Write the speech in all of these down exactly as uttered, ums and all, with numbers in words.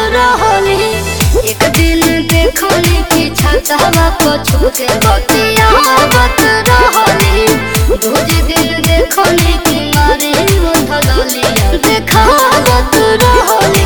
रहली। एक दिन देखली कि छतवा पर छुके बतियावत रहली। दूजे दिन देखली कि मारे उठलिया देखावत रहली।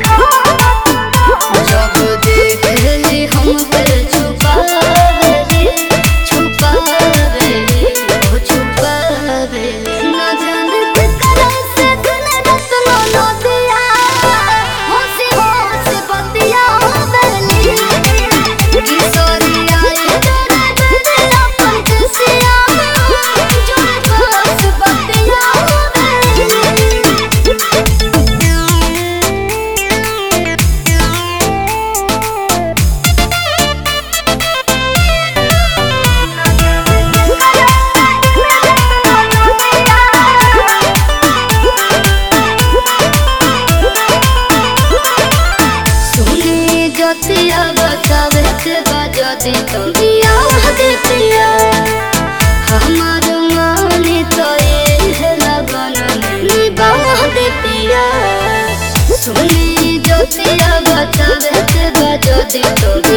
जब देखली हमके छुपावेली छुपावेली ओ छुपावेली। न जाने केकरा से दिन रात ननदिया हंसी हंसी बतियावेली। किशोरिया ये डरे डरे अपन केसिया जोर जोर से बतियावेली। सुनी जतिया बतावे के बजती तो बियाह देतिया। हमार मानी तो ये लगन निबाह देतिया। सुनी जतिया बतावे के बजती तो